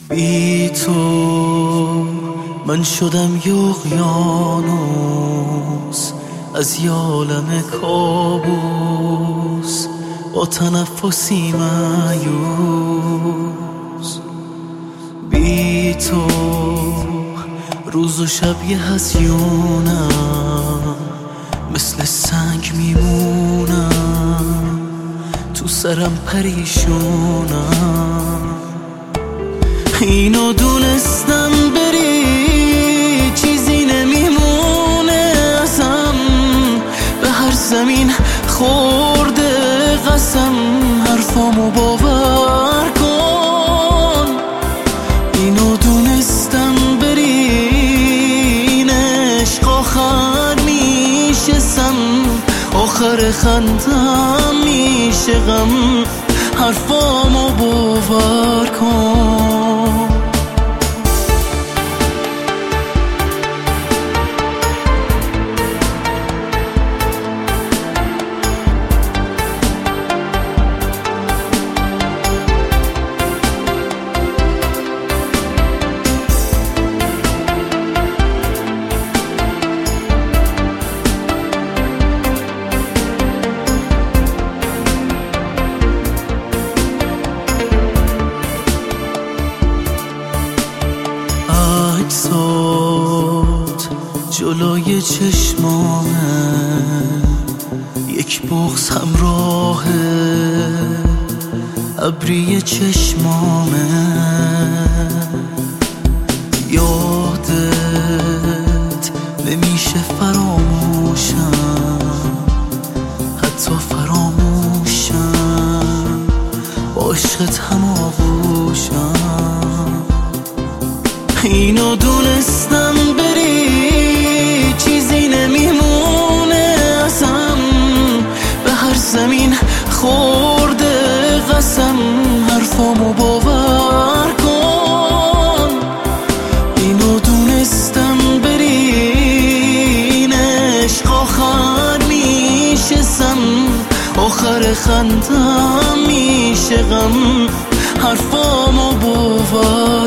بی تو من شدم یه اقیانوس از یه عالم کابوس با تنفسی مایوس. بی تو روز و شب یه هزیونم، مثل سنگ میمونم، تو سرم پریشونم. اینو دونستم بری چیزی نمیمونه ازم، به هر زمین خورده قسم، حرفامو باور کن. اینو دونستم بری این عشق آخر میشه سم، آخر خندم میشه غم، حرفامو باور کن. عکسات جلوی چشمامه، یک بغض همراهه ابری چشمامه. یادت نمیشه فراموشم، حتی فراموشم با عشقت هم آغوشم. اینو دونستم بری چیزی نمیمونه ازم، به هر زمین خورده قسم، حرفامو باور کن. اینو دونستم بری این عشق آخر میشه سم، آخر خندم میشه غم، حرفامو باور